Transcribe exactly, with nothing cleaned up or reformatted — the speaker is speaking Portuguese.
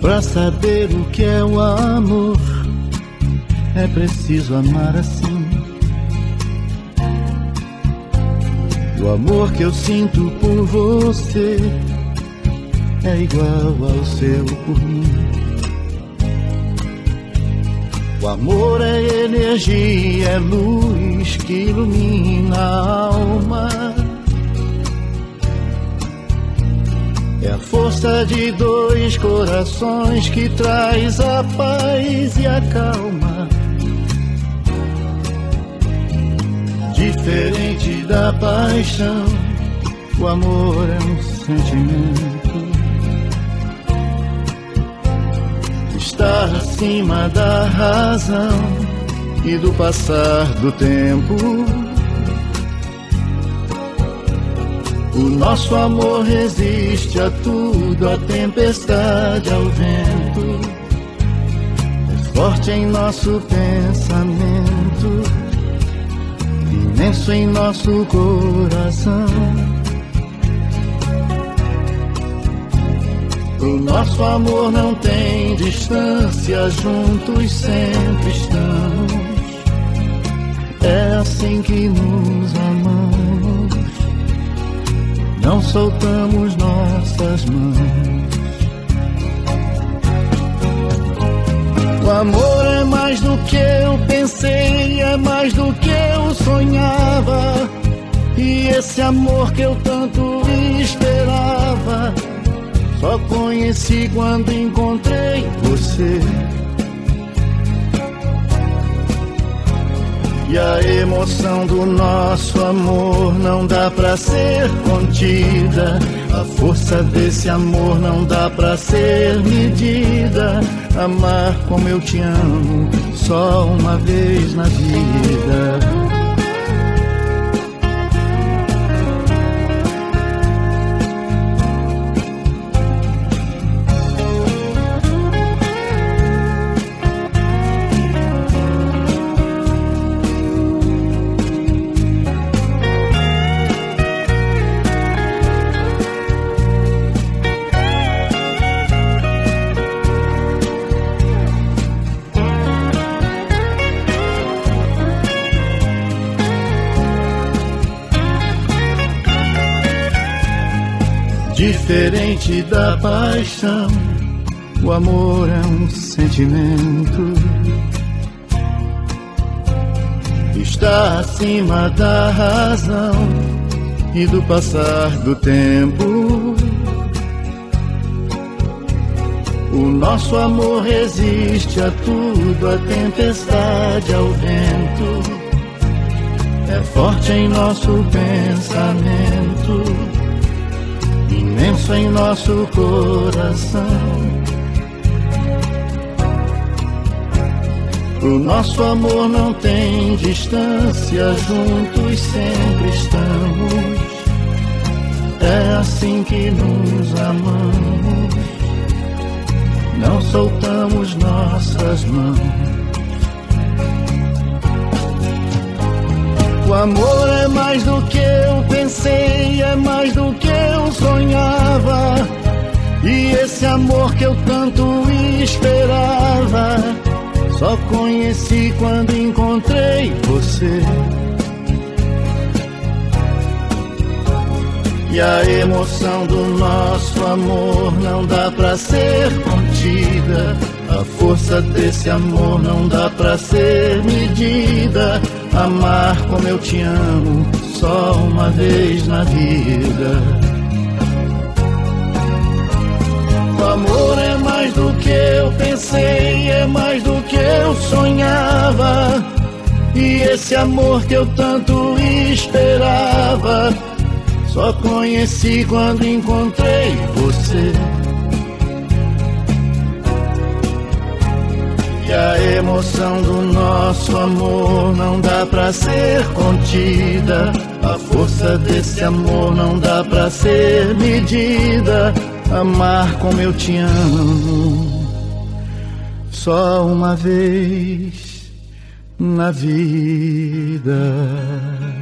Pra saber o que é o amor, é preciso amar assim. O amor que eu sinto por você é igual ao seu por mim. O amor é energia, é luz que ilumina a alma. É a força de dois corações que traz a paz e a calma. Diferente da paixão, o amor é um sentimento. Está acima da razão e do passar do tempo. O nosso amor resiste a tudo, a tempestade, ao vento. É forte em nosso pensamento, imenso em nosso coração. O nosso amor não tem distância, juntos sempre estamos. É assim que nos amamos, não soltamos nossas mãos. O amor é mais do que eu pensei, é mais do que eu sonhava. E esse amor que eu tanto esperava, só conheci quando encontrei você. E a emoção do nosso amor não dá pra ser contida. A força desse amor não dá pra ser medida. Amar como eu te amo, só uma vez na vida. Diferente da paixão, o amor é um sentimento. Está acima da razão e do passar do tempo. O nosso amor resiste a tudo, a tempestade, ao vento. É forte em nosso pensamento, imenso em nosso coração. O nosso amor não tem distância, juntos sempre estamos. É assim que nos amamos, não soltamos nossas mãos. O amor é mais do que eu pensei, é mais do que eu sonhava. E esse amor que eu tanto esperava, só conheci quando encontrei você. E a emoção do nosso amor não dá pra ser contida. A força desse amor não dá pra ser medida. Amar como eu te amo, só uma vez na vida. O amor é mais do que eu pensei, é mais do que eu sonhava. E esse amor que eu tanto esperava, só conheci quando encontrei você. E a emoção do nosso amor não dá pra ser contida. A força desse amor não dá pra ser medida. Amar como eu te amo, só uma vez na vida.